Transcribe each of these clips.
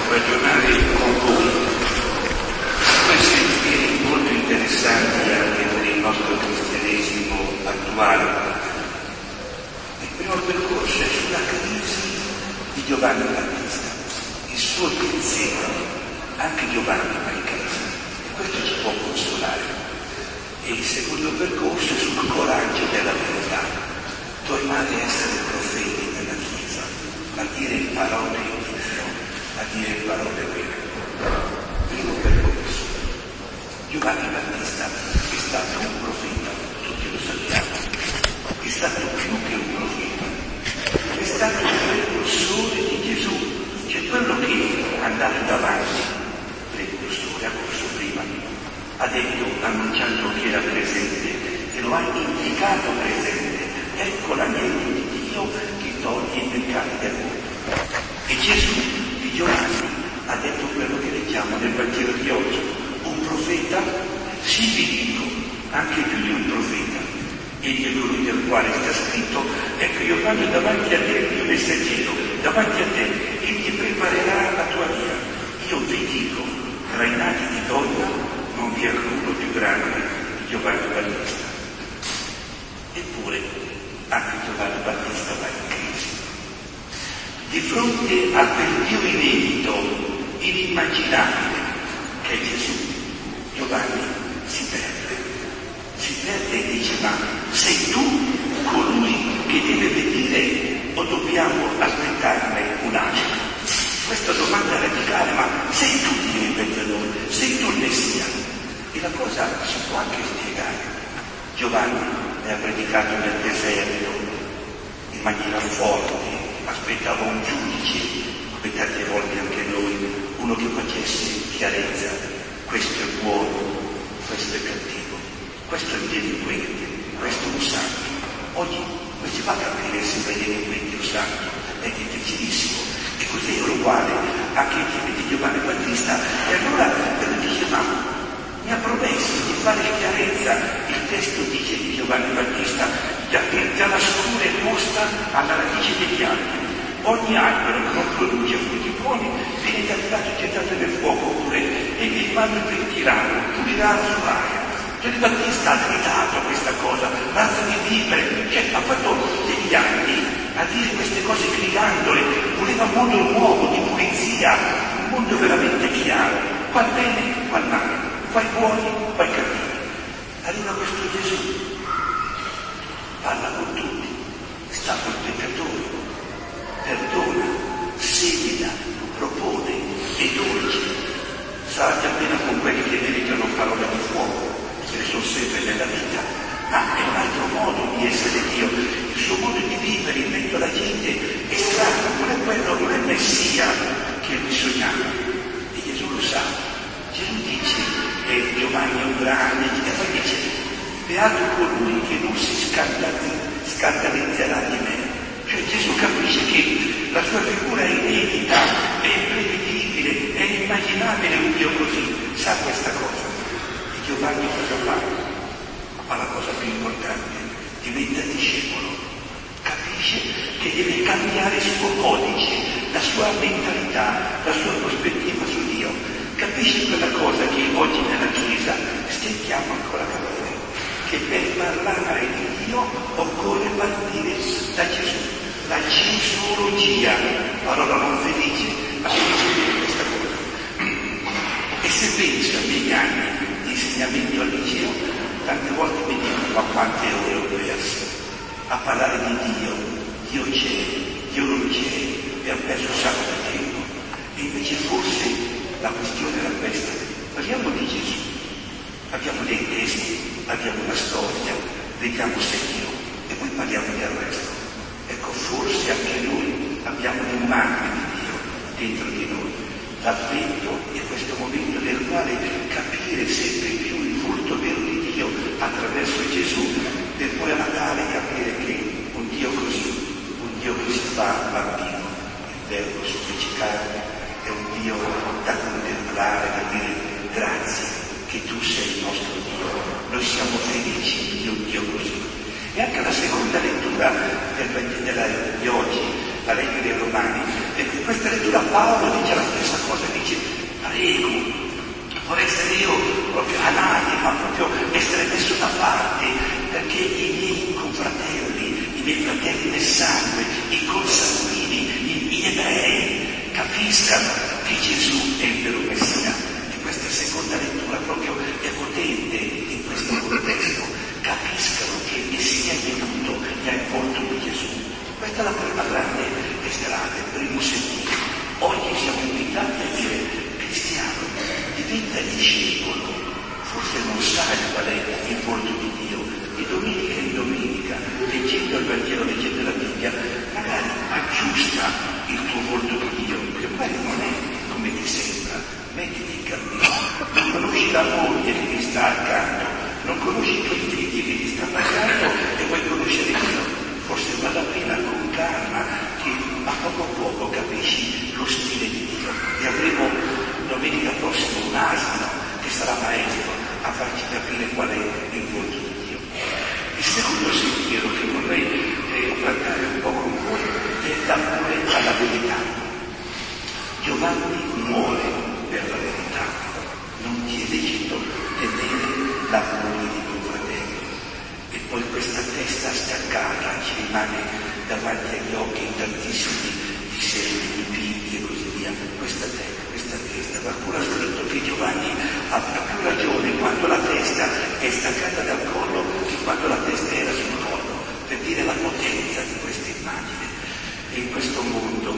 ragionare con voi due sentieri molto interessanti anche per il nostro cristianesimo attuale. Il primo percorso è sulla crisi di Giovanni Battista, il suo pensiero, anche Giovanni va in crisi, e questo ci può consolare. E il secondo percorso è sul coraggio della verità, tornare a essere profeti nella Chiesa, a dire parole di Dio, a dire parole vere. Primo percorso. Giovanni Battista è stato un profeta, tutti lo sappiamo, è stato più che un profeta, è stato il precursore di Gesù, cioè quello che è andato davanti, precursore, ha corso prima, ha detto, annunciando che era presente, e lo ha indicato presente, ecco l'agnello di Dio che toglie i peccati del mondo. E Gesù di Giovanni ha detto quello che leggiamo nel Vangelo di oggi, un profeta, sì vi dico, anche più di un profeta, egli è colui del quale sta scritto, ecco io vado davanti a te il mio messaggero, davanti a te, egli preparerà la tua via. Io vi dico, tra i nati di donna non vi è alcuno più grande di Giovanni Battista. Eppure anche Giovanni Battista va in crisi. Di fronte al periodo inedito, inimmaginabile che è Gesù, Giovanni si perde e dice, ma sei tu colui che deve venire o dobbiamo aspettarne un altro? Questa domanda radicale, ma sei tu che vieni per noi, sei tu il Messia? E la cosa si può anche spiegare. Giovanni ne ha predicato nel deserto in maniera forte, aspettava un giudice, come tante volte anche noi, uno che facesse chiarezza, questo è buono, questo è cattivo, questo è un delinquente, questo è un santo. Oggi non si fa capire se è delinquente o santo, è difficilissimo. E così è uguale anche ai tempi di Giovanni Battista. E allora dice, ma mi ha promesso di fare chiarezza. Il testo dice di Giovanni Battista, già la scura è posta alla radice degli alberi. Ogni albero che non produce frutti buoni viene tagliato e gettato nel fuoco, oppure e il mano pulirà la sua aria. Giovanni Battista ha gridato questa cosa, razza di vivere, cioè ha fatto degli anni a dire queste cose gridandole, voleva un mondo nuovo di pulizia, un mondo veramente chiaro, qua bene, qua male, qua buoni, qua cattivi. Arriva questo Gesù, parla con tutti, sta col peccatore, perdona, semina, propone, è dolce, sarà già bene con quelli che meritano parola di fuoco, che sono sempre nella vita, ma è un altro modo di essere Dio, il suo modo di vivere in mezzo alla gente è strano, non è quello, non è il Messia che bisognava. E Gesù lo sa. Gesù dice, e Giovanni è un grande, e poi dice, beato colui che non si scandalizzerà di me. Cioè Gesù capisce che la sua figura è inedita, è imprevedibile, è inimmaginabile un Dio così, sa questa cosa. E Giovanni cosa fa? Ma la cosa più importante, diventa discepolo, capisce che deve cambiare il suo codice, la sua mentalità, la sua prospettiva su Dio, capisce quella cosa che oggi nella Chiesa stentiamo ancora a capire, che per parlare di Dio occorre partire da Gesù, la gesologia, parola non felice, ma felice di questa cosa. E se penso ai miei anni di insegnamento al liceo, tante volte mi dicono, ma quante ore ho perso a parlare di Dio, Dio c'è, Dio non c'è, e ho perso un sacco di tempo. E invece forse la questione era questa, parliamo di Gesù, abbiamo dei testi, abbiamo una storia, vediamo se Dio, e poi parliamo del resto. Ecco, forse anche noi abbiamo le mani di Dio dentro di noi. L'avvento è questo momento nel quale capire sempre più il volto vero di Dio attraverso Gesù, per poi a Natale capire che un Dio così, un Dio che si fa bambino, il Verbo si fece carne, è un Dio da contemplare, da dire grazie che tu sei il nostro Dio, noi siamo felici di un Dio così. E anche la seconda lettura di oggi, la lettera dei Romani, e in questa lettura Paolo dice la stessa cosa prego, vorrei essere io proprio all'anima, proprio essere messo da parte, perché i miei confratelli, i miei fratelli del sangue, i consanguini, gli ebrei, capiscano che Gesù è il vero Messia. E questa seconda lettura proprio è potente in questo contesto. Capiscano che il Messia è venuto e ha il volto di Gesù. Questa è la prima grande strada, il primo sentire. Oggi siamo invitati a dire: cristiano, diventa discepolo. Forse non sai qual è il volto di Dio. Di domenica in domenica, leggendo il Vangelo, leggendo la Bibbia, magari aggiusta il tuo volto di Dio, perché poi non è come ti sembra. Mettiti in cammino. Non conosci la moglie che ti sta accanto, non conosci i tuoi figli che ti stanno accanto e vuoi conoscere Dio. Forse vale la pena con calma, che a poco a poco capisci lo stile di Dio. E avremo domenica prossima un asino che sarà maestro a farci capire qual è il volto di Dio. Il secondo sentiero che vorrei trattare un po' con voi è l'amore alla verità. Giovanni muore per la verità, non ti è lecito tenere l'amore di tuo fratello. E poi questa testa staccata ci rimane davanti agli occhi tantissimi disegni, dipinti e così via. Questa testa, qualcuno ha scritto che Giovanni ha più ragione quando la testa è staccata dal collo che quando la testa era sul collo, per dire la potenza di questa immagine. E in questo mondo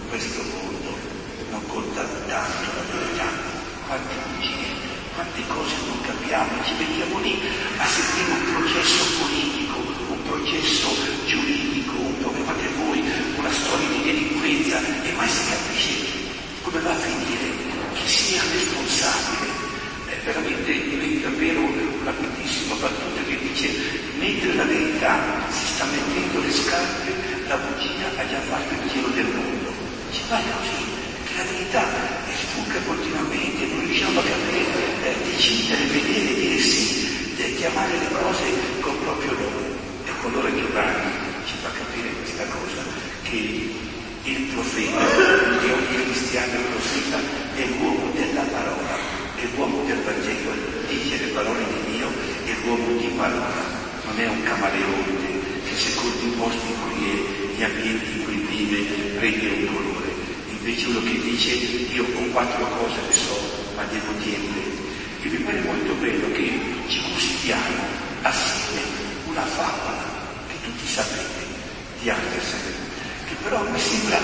non conta tanto la verità, quante bugie, quante cose non capiamo, ci mettiamo lì a sentire un processo politico, un processo giuridico, come fate voi, una storia di delinquenza, e mai si capisce come va a finire, chi sia responsabile. Veramente diventa vero una bellissima battuta che dice: mentre la verità si sta mettendo le scarpe, la bugia ha già fatto il giro del mondo. Ci va così, che la verità sfugga continuamente, non riusciamo a capire, decidere, vedere, dire sì, chiamare le cose con proprio nome. Ecco, allora Giovanni ci fa capire questa cosa, che il profeta, che ogni cristiano è profeta, è l'uomo della parola, è l'uomo del Vangelo, dice le parole di Dio, è l'uomo di parola, non è un camaleonte che secondo i posti in cui è, gli ambienti in cui vive, prende un colore. Invece uno che dice: io con 4 cose ne so, ma devo dirle. E mi pare molto bello che ci gustiamo assieme una favola che tutti sapete di Andersen, che però mi sembra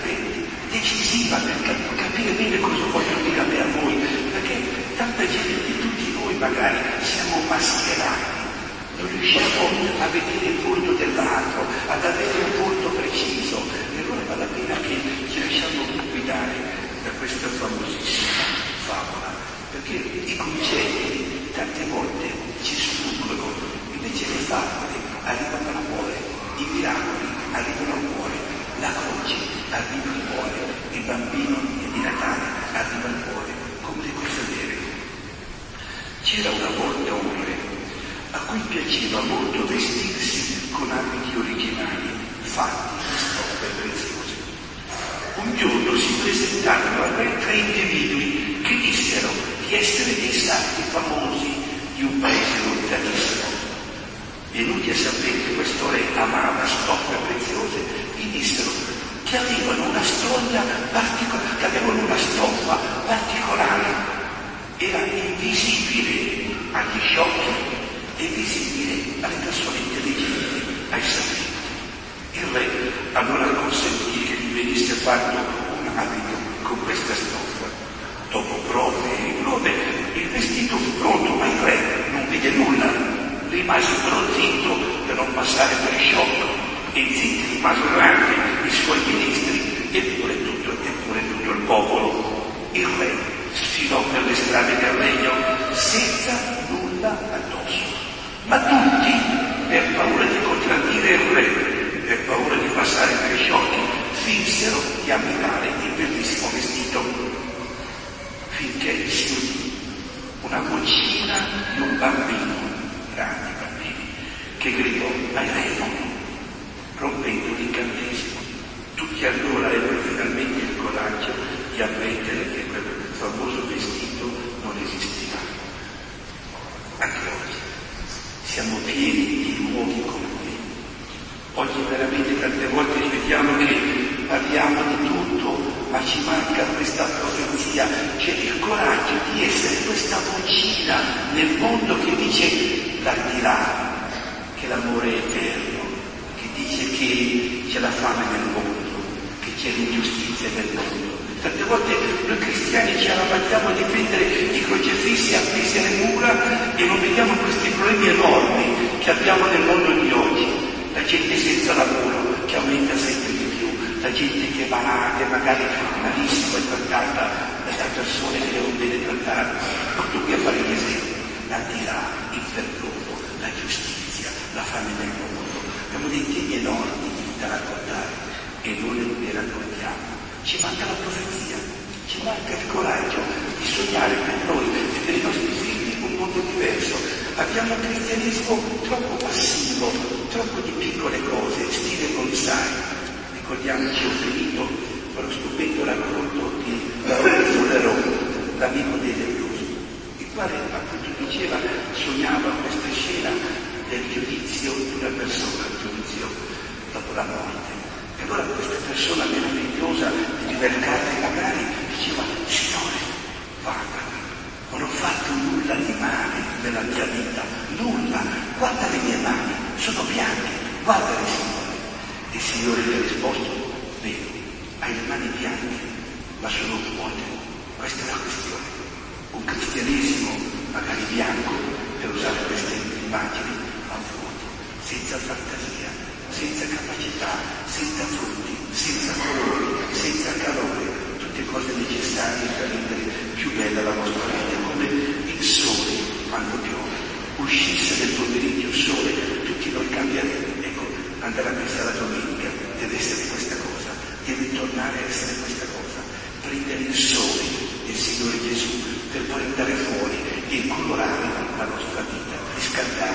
decisiva per capire bene cosa voglio dire a me, a voi, perché tanta gente di tutti noi magari siamo mascherati, non riusciamo a vedere il volto dell'altro, ad avere un volto preciso, e allora vale la pena che ci lasciamo guidare da questa famosissima favola, perché i concetti tante volte ci sfuggono, invece le favole arrivano al cuore, i miracoli arrivano al cuore, la croce arriva al cuore, il bambino di Natale arriva al cuore, come le cose vere. C'era una volta un re a cui piaceva molto vestirsi con abiti originali, fatti di stoffe preziose. Un giorno si presentarono al re 3 individui che dissero di essere dei sarti famosi di un paese lontanissimo. Venuti a sapere che questo re amava stoffe preziose, gli dissero che avevano una stoffa particolare, era invisibile agli sciocchi e visibile alle persone intelligenti, ai sapienti. Il re allora consentì che gli venisse fatto un abito con questa stoffa. Dopo prove e prove il vestito fu pronto, ma il re non vide nulla. Rimase però zitto per non passare per sciocco, e zitti rimasero anche i suoi ministri, eppure tutto il popolo. Il re sfilò per le strade del regno senza nulla addosso, ma tutti, per paura di contraddire il re, per paura di passare per sciocchi, finsero di ammirare il bellissimo vestito, finché si udì una vocina di un bambino, grandi bambini, che gridò: ma il re no, rompendo l'incantesimo. Tutti allora ebbero finalmente il coraggio di ammettere che quel famoso vestito non esisteva. Anche oggi siamo pieni di luoghi comuni. Oggi veramente tante volte ripetiamo che parliamo di tutto, ma ci manca questa profezia, c'è il coraggio di essere questa vocina nel mondo che dice l'aldilà, che l'amore è eterno, che dice che c'è la fame nel mondo, che c'è l'ingiustizia nel mondo. Tante volte noi cristiani ci arrabattiamo a difendere i crocefissi appesi alle mura e non vediamo questi problemi enormi che abbiamo nel mondo di oggi. La gente senza lavoro, che aumenta sempre di più, la gente che è malata, magari malissimo, è trattata da persone che devono bene trattare. Tutto qui a fare gli esempi. L'aldilà, il perdono, la giustizia, la fame nel mondo. Abbiamo dei temi enormi da raccontare e noi non li raccontiamo. Ci manca la profezia, ci manca il coraggio di sognare per noi e per i nostri figli un mondo diverso. Abbiamo un cristianesimo troppo passivo, troppo di piccole cose, stile bonsai. Ricordiamoci, ho finito quello stupendo racconto di Lorenzo Leroy, l'amico dei lebbrosi, il quale appunto diceva, sognava questa scena del giudizio di una persona, il giudizio dopo la morte. E allora questa persona meravigliosa di libertà magari diceva: Signore, guarda, non ho fatto nulla di male nella mia vita, nulla, guarda le mie mani, sono bianche, guardale Signore. E il Signore gli ha risposto: vedi, hai le mani bianche, ma sono vuote. Questa è la questione. Un cristianesimo magari bianco, per usare queste immagini, ma vuoto, senza fantasia, senza capacità, senza frutti, senza colori, senza calore, tutte cose necessarie per rendere più bella la nostra vita, come il sole quando piove. Uscisse del pomeriggio il sole, tutti noi cambieremo. Ecco, andare a messa la domenica deve essere questa cosa, deve tornare a essere questa cosa, prendere il sole del Signore Gesù per poi andare fuori e colorare la nostra vita, riscaldare